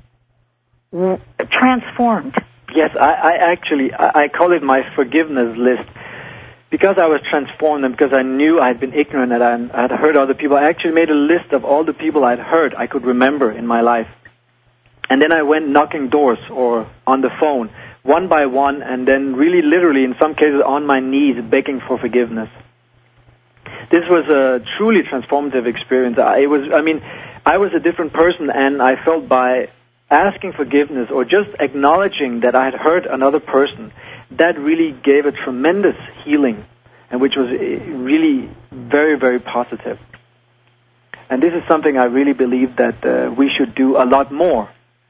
S1: transformed.
S2: Yes, I, I actually, I, I call it my forgiveness list. Because I was transformed and because I knew I had been ignorant and I had hurt other people, I actually made a list of all the people I'd hurt I could remember in my life. And then I went knocking doors or on the phone, one by one, and then really literally, in some cases, on my knees, begging for forgiveness. This was a truly transformative experience. I, it was, I mean, I was a different person, and I felt by asking forgiveness or just acknowledging that I had hurt another person, that really gave a tremendous healing, and which was really very, very positive. And this is something I really believe that uh, we should do a lot more.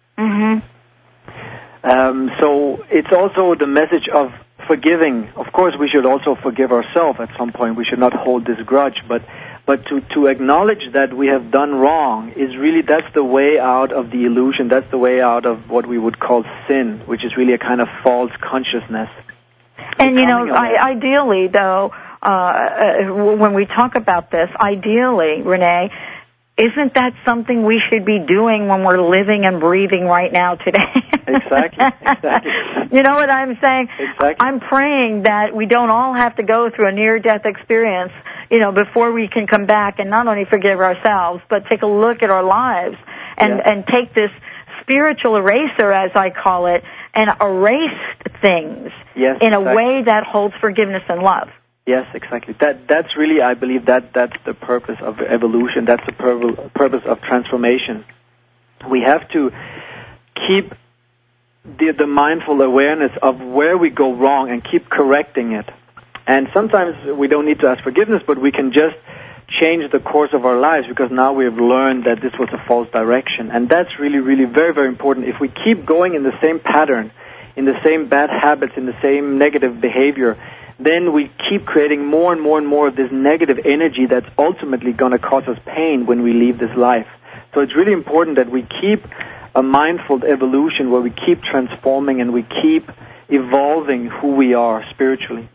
S1: Mm-hmm.
S2: Um, so it's also the message of forgiving. Of course, we should also forgive ourselves at some point. We should not hold this grudge, but but to, to acknowledge that we have done wrong is really, that's the way out of the illusion. That's the way out of what we would call sin, which is really a kind of false consciousness.
S1: And, you know, I, ideally, though, uh, when we talk about this, ideally, Renee, isn't that something we should be doing when we're living and breathing right now today?
S2: Exactly, exactly.
S1: You know what I'm saying?
S2: Exactly.
S1: I'm praying that we don't all have to go through a near-death experience, you know, before we can come back and not only forgive ourselves, but take a look at our lives and,
S2: yeah.
S1: and take this spiritual eraser, as I call it, and erase things
S2: yes,
S1: in a
S2: exactly.
S1: way that holds forgiveness and love.
S2: Yes, exactly. That that's really, I believe, that that's the purpose of evolution. That's the pur- purpose of transformation. We have to keep the, the mindful awareness of where we go wrong and keep correcting it. And sometimes we don't need to ask forgiveness, but we can just change the course of our lives because now we have learned that this was a false direction. And that's really, really very, very important. If we keep going in the same pattern, in the same bad habits, in the same negative behavior, then we keep creating more and more and more of this negative energy that's ultimately going to cause us pain when we leave this life. So it's really important that we keep a mindful evolution where we keep transforming and we keep evolving who we are spiritually.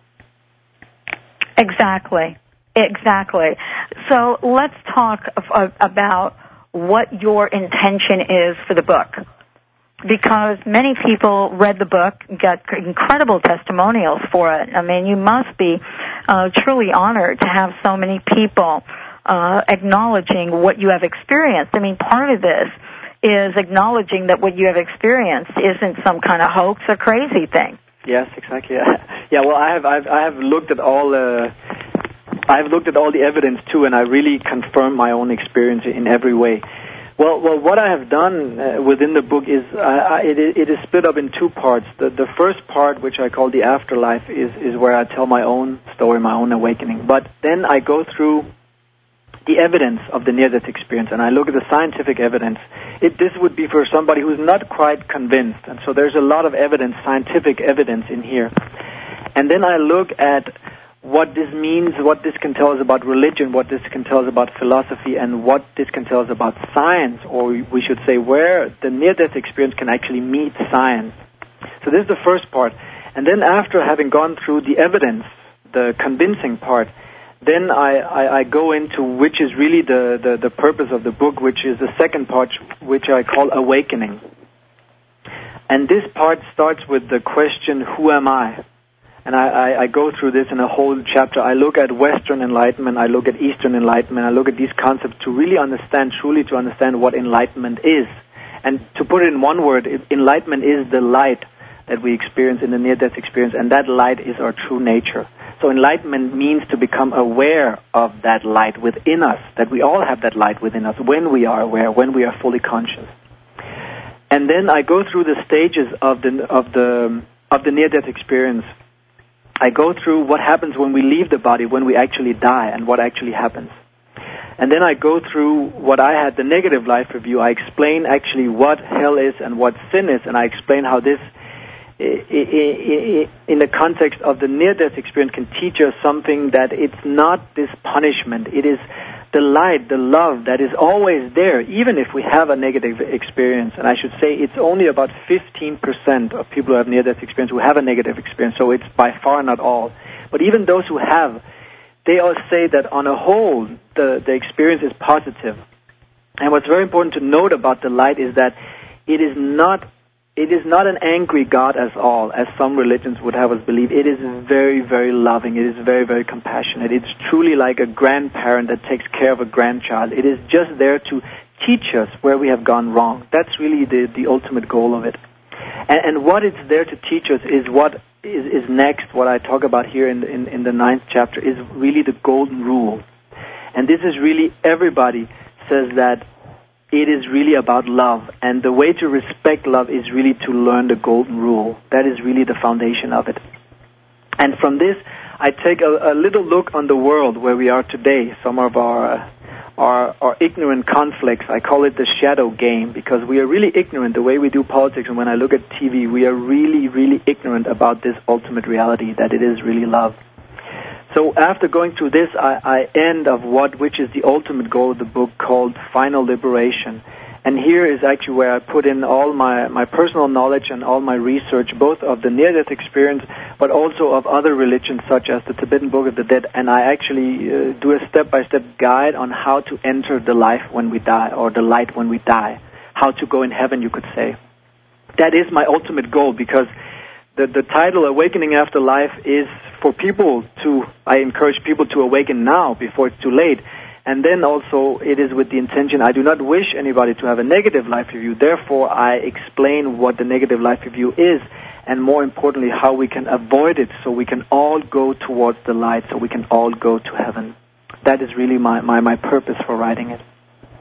S1: Exactly. Exactly. So let's talk of, about what your intention is for the book. Because many people read the book, got incredible testimonials for it. I mean, you must be uh, truly honored to have so many people uh, acknowledging what you have experienced. I mean, part of this is acknowledging that what you have experienced isn't some kind of hoax or crazy thing.
S2: Yes, exactly. Yeah, well, I have I've, I have looked at all uh, I've looked at all the evidence too, and I really confirm my own experience in every way. Well, well, what I have done uh, within the book is uh, I, it, it is split up in two parts. The, the first part, which I call the afterlife, is, is where I tell my own story, my own awakening. But then I go through the evidence of the near-death experience, and I look at the scientific evidence. It, this would be for somebody who's not quite convinced, and so there's a lot of evidence, scientific evidence in here. And then I look at what this means, what this can tell us about religion, what this can tell us about philosophy, and what this can tell us about science, or we should say where the near-death experience can actually meet science. So this is the first part. And then after having gone through the evidence, the convincing part, then I, I, I go into which is really the, the, the purpose of the book, which is the second part, which I call awakening. And this part starts with the question, who am I? And I, I, I go through this in a whole chapter. I look at Western enlightenment, I look at Eastern enlightenment, I look at these concepts to really understand, truly to understand what enlightenment is. And to put it in one word, enlightenment is the light that we experience in the near-death experience, and that light is our true nature. So enlightenment means to become aware of that light within us, that we all have that light within us when we are aware, when we are fully conscious. And then I go through the stages of the of the of the near-death experience. I go through what happens when we leave the body, when we actually die, and what actually happens. And then I go through what I had, the negative life review. I explain actually what hell is and what sin is, and I explain how this, in the context of the near-death experience, can teach us something, that it's not this punishment. It is the light, the love that is always there, even if we have a negative experience. And I should say it's only about fifteen percent of people who have near-death experience who have a negative experience, so it's by far not all. But even those who have, they all say that on a whole, the, the experience is positive. And what's very important to note about the light is that it is not it is not an angry God as all, as some religions would have us believe. It is very, very loving. It is very, very compassionate. It's truly like a grandparent that takes care of a grandchild. It is just there to teach us where we have gone wrong. That's really the, the ultimate goal of it. And, and what it's there to teach us is what is, is next, what I talk about here in, in, in the ninth chapter, is really the golden rule. And this is really, everybody says that it is really about love. And the way to respect love is really to learn the golden rule. That is really the foundation of it. And from this, I take a, a little look on the world where we are today, some of our, uh, our, our ignorant conflicts. I call it the shadow game, because we are really ignorant the way we do politics. And when I look at T V, we are really, really ignorant about this ultimate reality, that it is really love. So after going through this, I, I end of what, which is the ultimate goal of the book, called Final Liberation. And here is actually where I put in all my, my personal knowledge and all my research, both of the near-death experience, but also of other religions, such as the Tibetan Book of the Dead. And I actually uh, do a step-by-step guide on how to enter the life when we die, or the light when we die. How to go in heaven, you could say. That is my ultimate goal, because the, the title, Awakening After Life, is for people to, I encourage people to awaken now before it's too late. And then also it is with the intention, I do not wish anybody to have a negative life review. Therefore, I explain what the negative life review is, and more importantly, how we can avoid it, so we can all go towards the light, so we can all go to heaven. That is really my, my, my purpose for writing it.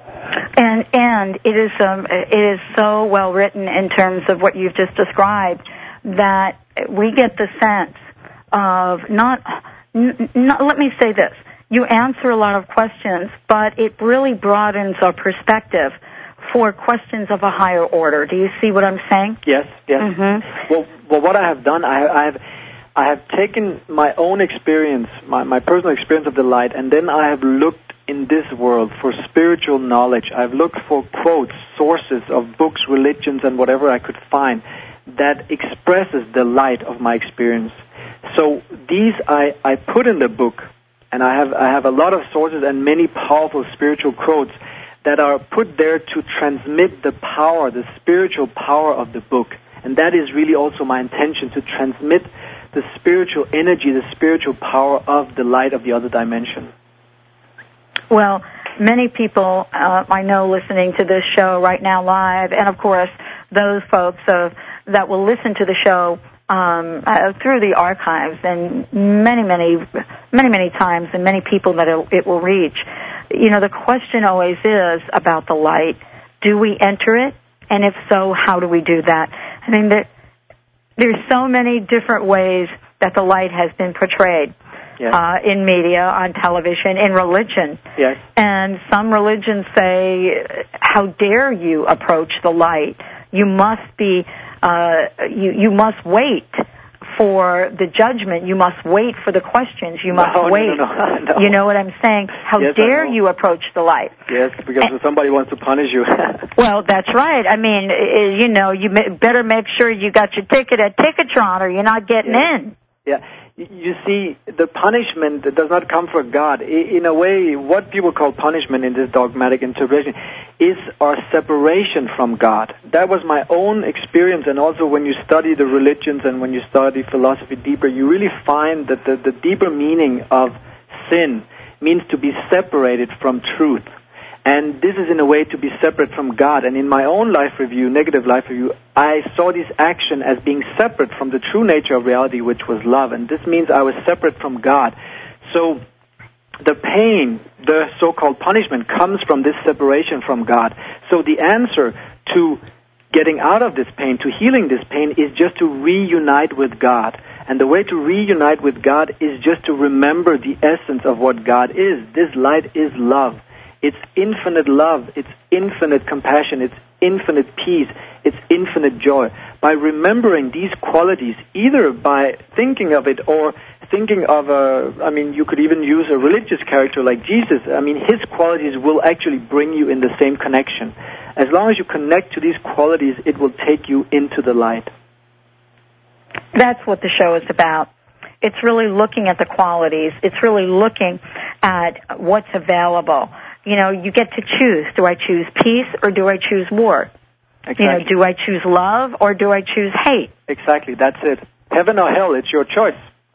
S1: And and it is um it is so well written in terms of what you've just described, that we get the sense of not, n- not, let me say this, you answer a lot of questions, but it really broadens our perspective for questions of a higher order. Do you see what I'm saying?
S2: Yes, yes.
S1: Mm-hmm.
S2: Well, well, what I have done, I, I have I have taken my own experience, my, my personal experience of the light, and then I have looked in this world for spiritual knowledge. I've looked for quotes, sources of books, religions, and whatever I could find that expresses the light of my experience. So these I, I put in the book, and I have I have a lot of sources and many powerful spiritual quotes that are put there to transmit the power, the spiritual power of the book. And that is really also my intention, to transmit the spiritual energy, the spiritual power of the light of the other dimension.
S1: Well, many people uh, I know listening to this show right now live, and of course those folks uh, that will listen to the show Um, uh, through the archives, and many, many, many, many times, and many people that it, it will reach. You know, the question always is about the light. Do we enter it? And if so, how do we do that? I mean, there, there's so many different ways that the light has been portrayed. Yes. Uh, in media, on television, in religion.
S2: Yes.
S1: And some religions say, how dare you approach the light? You must be Uh, you, you must wait for the judgment. You must wait for the questions. You must
S2: no,
S1: wait.
S2: No, no, no, no.
S1: You know what I'm saying? How
S2: yes,
S1: dare you approach the light?
S2: Yes, because and, somebody wants to punish you.
S1: Well, that's right. I mean, you know, you better make sure you got your ticket at Ticketron, or you're not getting
S2: yeah.
S1: in.
S2: Yeah. You see, the punishment does not come from God. In a way, what people call punishment in this dogmatic interpretation is our separation from God. That was my own experience, and also when you study the religions and when you study philosophy deeper, you really find that the, the deeper meaning of sin means to be separated from truth. And this is in a way to be separate from God. And in my own life review, negative life review, I saw this action as being separate from the true nature of reality, which was love. And this means I was separate from God. So the pain, the so-called punishment, comes from this separation from God. So the answer to getting out of this pain, to healing this pain, is just to reunite with God. And the way to reunite with God is just to remember the essence of what God is. This light is love. It's infinite love. It's infinite compassion. It's infinite peace. It's infinite joy. By remembering these qualities, either by thinking of it or thinking of a, I mean, you could even use a religious character like Jesus. I mean, his qualities will actually bring you in the same connection. As long as you connect to these qualities, it will take you into the light.
S1: That's what the show is about. It's really looking at the qualities. It's really looking at what's available. You know, you get to choose. Do I choose peace or do I choose war?
S2: Exactly.
S1: You know, do I choose love or do I choose hate?
S2: Exactly, that's it. Heaven or hell, it's your choice.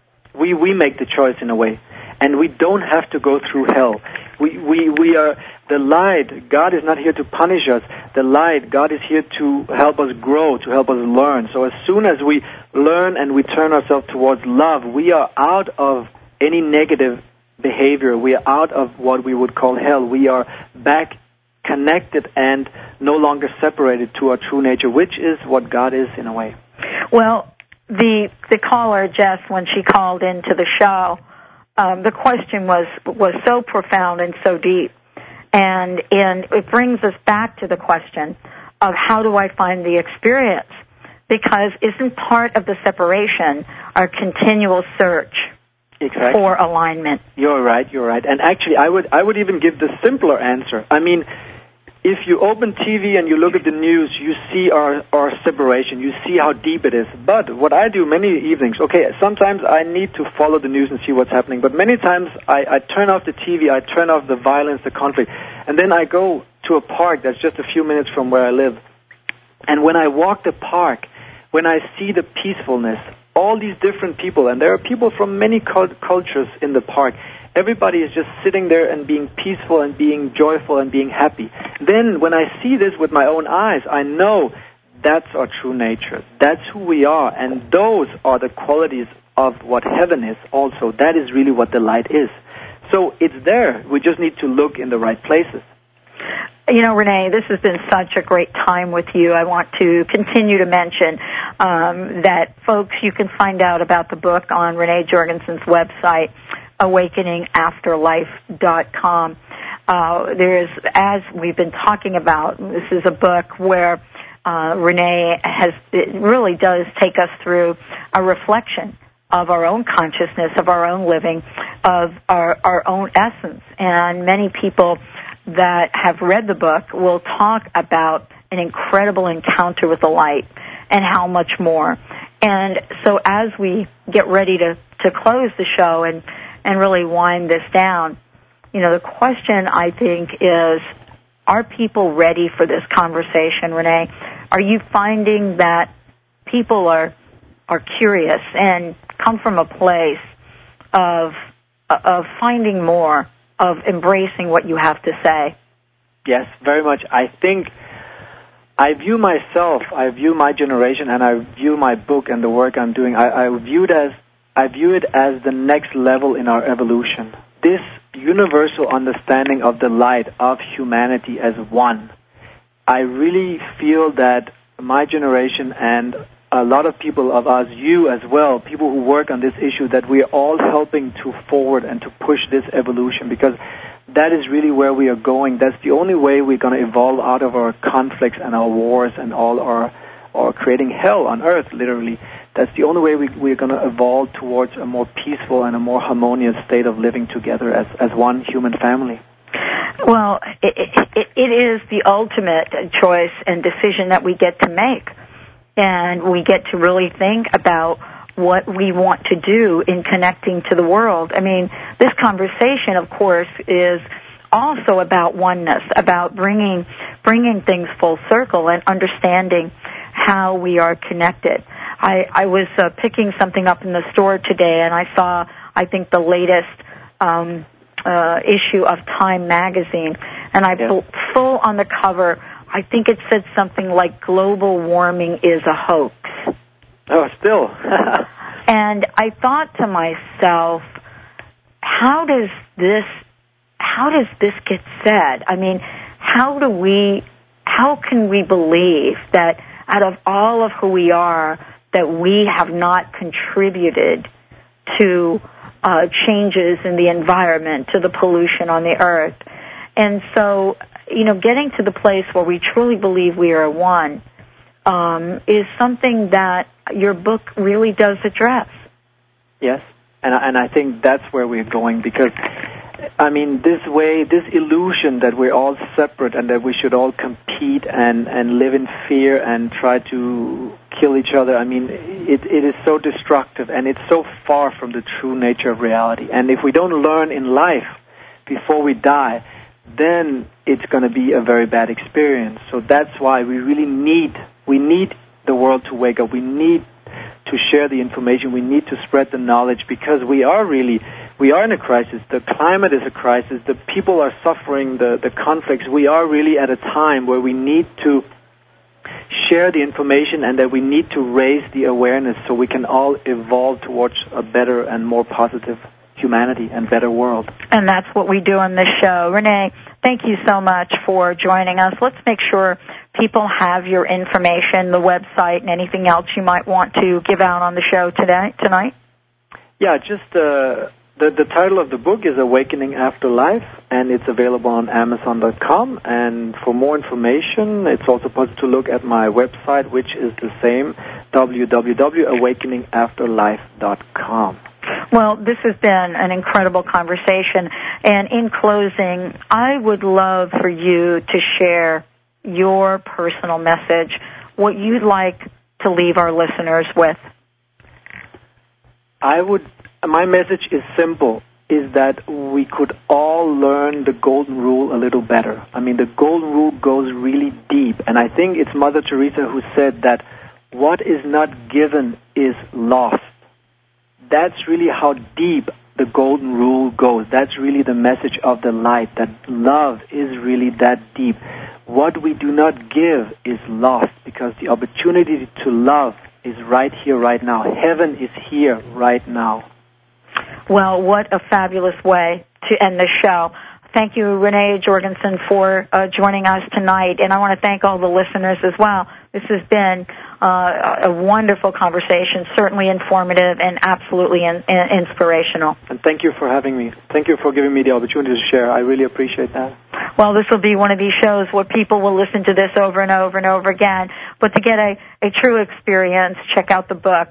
S2: We we make the choice in a way. And we don't have to go through hell. We, we, we are the light. God is not here to punish us. The light, God is here to help us grow, to help us learn. So as soon as we learn and we turn ourselves towards love, we are out of any negative behavior. We are out of what we would call hell. We are back connected and no longer separated to our true nature, which is what God is in a way.
S1: Well, the the caller, Jess, when she called into the show, um, the question was was so profound and so deep. And and it brings us back to the question of how do I find the experience? Because isn't part of the separation our continual search
S2: exactly.
S1: for alignment?
S2: You're right, you're right. And actually, I would I would even give the simpler answer. I mean, if you open T V and you look at the news, you see our, our separation. You see how deep it is. But what I do many evenings, okay, sometimes I need to follow the news and see what's happening. But many times I, I turn off the T V, I turn off the violence, the conflict. And then I go to a park that's just a few minutes from where I live. And when I walk the park, when I see the peacefulness, all these different people, and there are people from many cult- cultures in the park, everybody is just sitting there and being peaceful and being joyful and being happy. Then when I see this with my own eyes, I know that's our true nature. That's who we are. And those are the qualities of what heaven is also. That is really what the light is. So it's there. We just need to look in the right places.
S1: You know, Renee, this has been such a great time with you. I want to continue to mention um, that, folks, you can find out about the book on Renee Jorgensen's website, awakening afterlife dot com. Uh, there's, as we've been talking about, this is a book where uh, Renee has, it really does take us through a reflection of our own consciousness, of our own living, of our, our own essence. And many people that have read the book will talk about an incredible encounter with the light and how much more. And so as we get ready to, to close the show and, and really wind this down, you know, the question, I think, is, are people ready for this conversation, Renee? Are you finding that people are are curious and come from a place of of finding more, of embracing what you have to say?
S2: Yes, very much. I think I view myself, I view my generation, and I view my book and the work I'm doing, I, I view it as I view it as the next level in our evolution. This universal understanding of the light of humanity as one. I really feel that my generation and a lot of people of us, you as well, people who work on this issue, that we are all helping to forward and to push this evolution, because that is really where we are going. That's the only way we're going to evolve out of our conflicts and our wars and all our, our creating hell on earth, literally. That's the only way we, we're going to evolve towards a more peaceful and a more harmonious state of living together as, as one human family.
S1: Well, it, it, it is the ultimate choice and decision that we get to make. And we get to really think about what we want to do in connecting to the world. I mean, this conversation, of course, is also about oneness, about bringing bringing things full circle and understanding how we are connected. I, I was uh, picking something up in the store today, and I saw, I think, the latest um, uh, issue of Time magazine, and I
S2: yeah.
S1: pulled full on the cover. I think it said something like global warming is a hoax.
S2: Oh, still.
S1: And I thought to myself, how does this, how does this get said? I mean, how do we, how can we believe that out of all of who we are, that we have not contributed to uh, changes in the environment, to the pollution on the earth? And so, you know, getting to the place where we truly believe we are one um, is something that your book really does address.
S2: Yes, and and I think that's where we're going, because, I mean, this way, this illusion that we're all separate and that we should all compete and, and live in fear and try to kill each other, I mean, it, it is so destructive, and it's so far from the true nature of reality. And if we don't learn in life before we die, then it's going to be a very bad experience. So that's why we really need, we need the world to wake up. We need to share the information. We need to spread the knowledge, because we are really, we are in a crisis. The climate is a crisis. The people are suffering the, the conflicts. We are really at a time where we need to share the information, and that we need to raise the awareness so we can all evolve towards a better and more positive humanity and better world.
S1: And that's what we do on this show. Renee, thank you so much for joining us. Let's make sure people have your information, the website, and anything else you might want to give out on the show today, tonight.
S2: Yeah, just uh, the, the title of the book is Awakening After Life, and it's available on Amazon dot com. And for more information, it's also possible to look at my website, which is the same, w w w dot awakening after life dot com.
S1: Well, this has been an incredible conversation. And in closing, I would love for you to share your personal message, what you'd like to leave our listeners with.
S2: I would, my message is simple, is that we could all learn the golden rule a little better. I mean, the golden rule goes really deep. And I think it's Mother Teresa who said that what is not given is lost. That's really how deep the golden rule goes. That's really the message of the light, that love is really that deep. What we do not give is lost, because the opportunity to love is right here, right now. Heaven is here, right now.
S1: Well, what a fabulous way to end the show. Thank you, Renee Jorgensen, for uh, joining us tonight. And I want to thank all the listeners as well. This has been uh, a wonderful conversation, certainly informative and absolutely in, in, inspirational.
S2: And thank you for having me. Thank you for giving me the opportunity to share. I really appreciate that.
S1: Well, this will be one of these shows where people will listen to this over and over and over again. But to get a, a true experience, check out the book.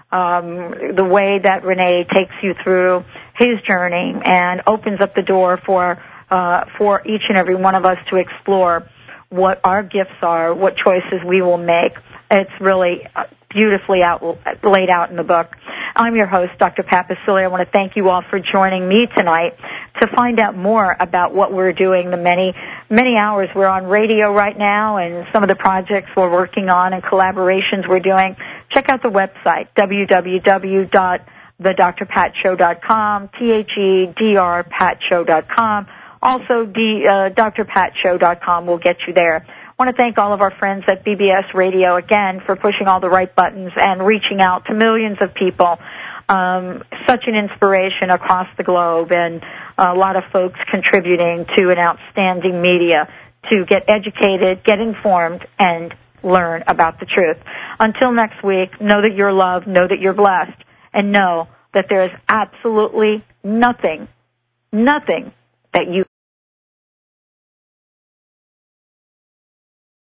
S1: Um, the way that Renee takes you through his journey and opens up the door for uh, for each and every one of us to explore what our gifts are, what choices we will make. It's really beautifully out, laid out in the book. I'm your host, Doctor Pat Baccili. I want to thank you all for joining me tonight. To find out more about what we're doing, the many, many hours we're on radio right now, and some of the projects we're working on and collaborations we're doing, check out the website, w w w dot the dr pat show dot com, T H E D R pat show dot com. Also, the, uh, d r pat show dot com will get you there. I want to thank all of our friends at B B S Radio again for pushing all the right buttons and reaching out to millions of people. Um, such an inspiration across the globe, and a lot of folks contributing to an outstanding media to get educated, get informed, and learn about the truth. Until next week, know that you're loved, know that you're blessed, and know that there is absolutely nothing, nothing that you